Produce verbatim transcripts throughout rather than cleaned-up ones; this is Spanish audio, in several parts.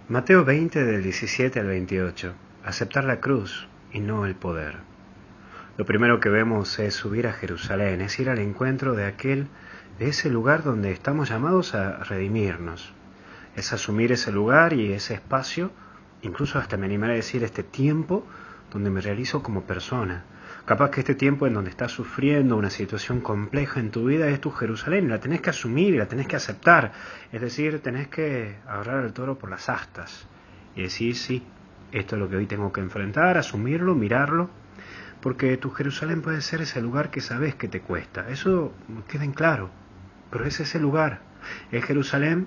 Mateo veinte del diecisiete al veintiocho. Aceptar la cruz y no el poder. Lo primero que vemos es subir a Jerusalén, es ir al encuentro de aquel, de ese lugar donde estamos llamados a redimirnos. Es asumir ese lugar y ese espacio, incluso hasta me animaré a decir este tiempo donde me realizo como persona. Capaz que este tiempo en donde estás sufriendo una situación compleja en tu vida es tu Jerusalén, la tenés que asumir y la tenés que aceptar. Es decir, tenés que agarrar el toro por las astas y decir, sí, esto es lo que hoy tengo que enfrentar, asumirlo, mirarlo, porque tu Jerusalén puede ser ese lugar que sabes que te cuesta. Eso queda en claro, pero es ese lugar, es Jerusalén,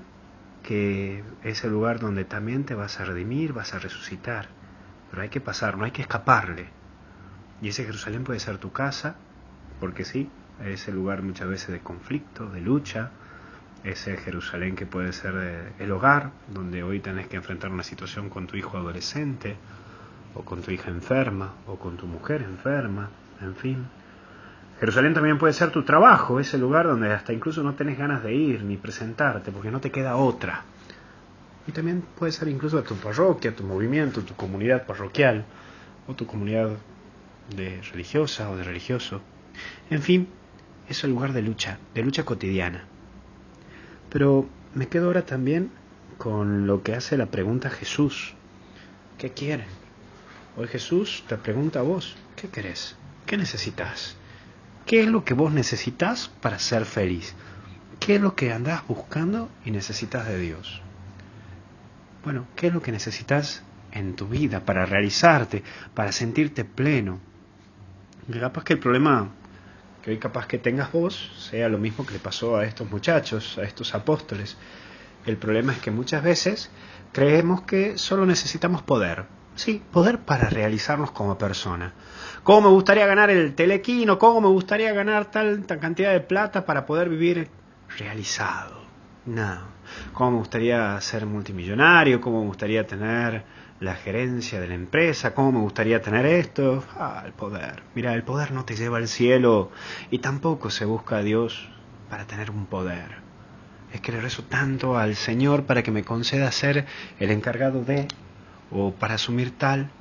que es el lugar donde también te vas a redimir, vas a resucitar, pero hay que pasar, no hay que escaparle. Y ese Jerusalén puede ser tu casa, porque sí, es el lugar muchas veces de conflicto, de lucha. Ese Jerusalén que puede ser eh, el hogar, donde hoy tenés que enfrentar una situación con tu hijo adolescente, o con tu hija enferma, o con tu mujer enferma, en fin. Jerusalén también puede ser tu trabajo, ese lugar donde hasta incluso no tenés ganas de ir ni presentarte, porque no te queda otra. Y también puede ser incluso tu parroquia, tu movimiento, tu comunidad parroquial, o tu comunidad de religiosa o de religioso. En fin, es el lugar de lucha, de lucha cotidiana. Pero me quedo ahora también con lo que hace la pregunta Jesús. ¿Qué quieren? Hoy Jesús te pregunta a vos, ¿qué querés? ¿Qué necesitas? ¿Qué es lo que vos necesitas para ser feliz? ¿Qué es lo que andás buscando y necesitas de Dios? Bueno, ¿qué es lo que necesitas en tu vida para realizarte, para sentirte pleno? Y capaz que el problema que hoy capaz que tengas vos sea lo mismo que le pasó a estos muchachos, a estos apóstoles. El problema es que muchas veces creemos que solo necesitamos poder. Sí, poder para realizarnos como persona. ¿Cómo me gustaría ganar el telequino? ¿Cómo me gustaría ganar tal, tal cantidad de plata para poder vivir realizado? No. ¿Cómo me gustaría ser multimillonario? ¿Cómo me gustaría tener la gerencia de la empresa? ¿Cómo me gustaría tener esto? Ah, el poder. Mira, el poder no te lleva al cielo y tampoco se busca a Dios para tener un poder. Es que le rezo tanto al Señor para que me conceda ser el encargado de, o para asumir tal.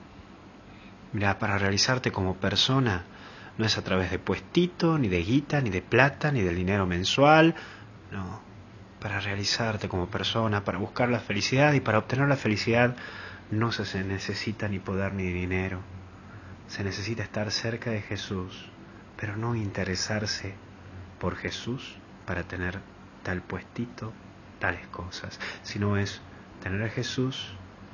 Mira, para realizarte como persona no es a través de puestito, ni de guita, ni de plata, ni del dinero mensual. No, para realizarte como persona, para buscar la felicidad, y para obtener la felicidad no se necesita ni poder ni dinero. Se necesita estar cerca de Jesús, pero no interesarse por Jesús para tener tal puestito, tales cosas, sino es tener a Jesús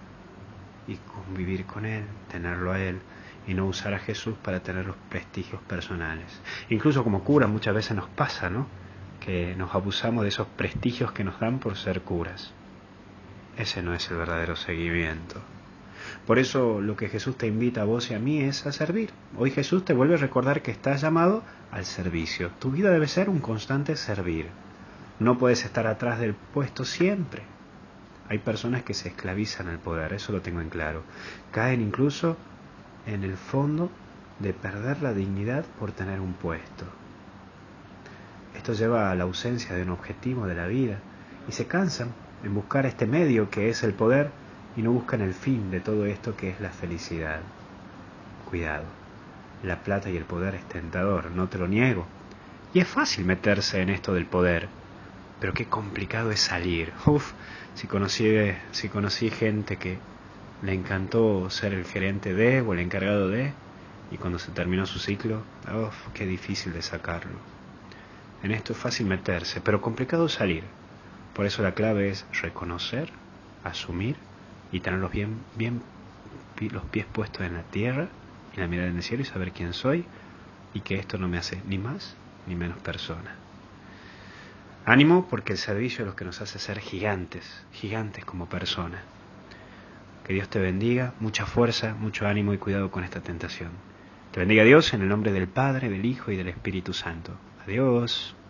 y convivir con Él, tenerlo a Él, y no usar a Jesús para tener los prestigios personales. Incluso como curas muchas veces nos pasa, ¿no?, que nos abusamos de esos prestigios que nos dan por ser curas. Ese no es el verdadero seguimiento. Por eso lo que Jesús te invita a vos y a mí es a servir. Hoy Jesús te vuelve a recordar que estás llamado al servicio. Tu vida debe ser un constante servir. No puedes estar atrás del puesto siempre. Hay personas que se esclavizan al poder, eso lo tengo en claro. Caen incluso en el fondo de perder la dignidad por tener un puesto. Esto lleva a la ausencia de un objetivo de la vida y se cansan en buscar este medio que es el poder y no buscan el fin de todo esto que es la felicidad. Cuidado, la plata y el poder es tentador, no te lo niego. Y es fácil meterse en esto del poder, pero qué complicado es salir. Uf, si conocí, si conocí gente que le encantó ser el gerente de o el encargado de, y cuando se terminó su ciclo, uf, qué difícil de sacarlo. En esto es fácil meterse, pero complicado salir. Por eso la clave es reconocer, asumir y tener los, bien, bien, los pies puestos en la tierra y la mirada en el cielo y saber quién soy y que esto no me hace ni más ni menos persona. Ánimo, porque el servicio es lo que nos hace ser gigantes, gigantes como persona. Que Dios te bendiga, mucha fuerza, mucho ánimo y cuidado con esta tentación. Te bendiga Dios en el nombre del Padre, del Hijo y del Espíritu Santo. Adiós.